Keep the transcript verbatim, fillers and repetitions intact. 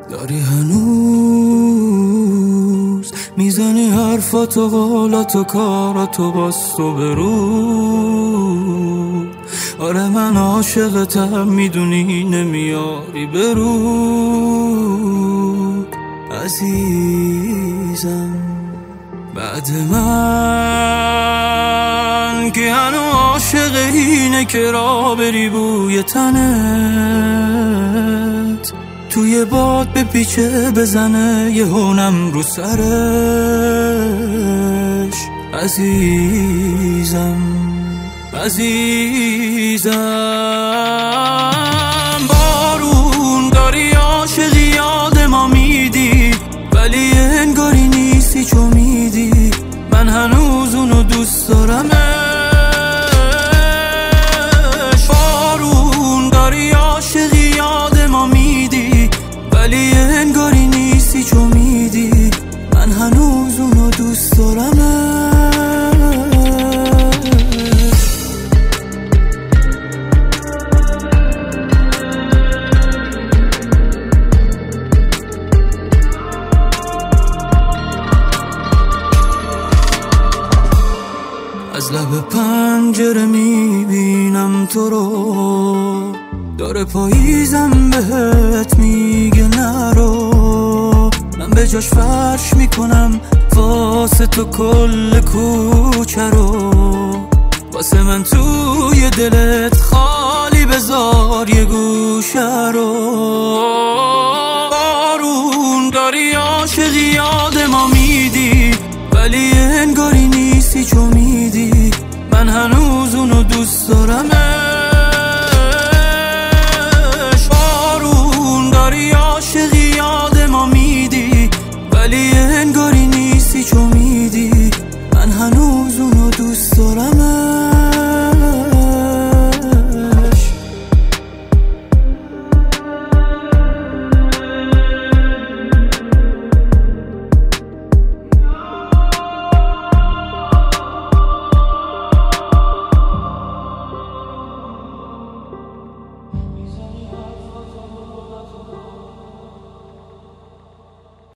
داری هنوز میزنی حرفات و قولات و کارات و باست و برو. آره من عاشقتم میدونی نمیاری برو عزیزم. بعد من که هنو عاشق اینه که را بری بوی تنت توی باد به پیچه بزنه یه هونم رو سرش عزیزم عزیزم. بارون داری عاشقی یاد ما میدی ولی انگاری نیستی چو میدی. من هنوز اونو دوست دارمش. بارون داری عاشقی یاد ما میدی ولی انگاری نیستی چو میدی. من هنوز اونو دوست دارمش. از لب پنجره میبینم تو رو، داره پاییزم بهت میگه نرو. من به جاش فرش میکنم واسه تو کل کوچه رو. واسه من توی دلت خالی بذار یه گوشه رو. بارون داری عاشقی یاد ما میدی ولی انگاری نیستی چو میدی. من هنوز اونو دوست دارمش. بارون داری عاشقی یاد ما میدی ولی انگاری نیستی چو میدی. من هنوز اونو دوست دارمش.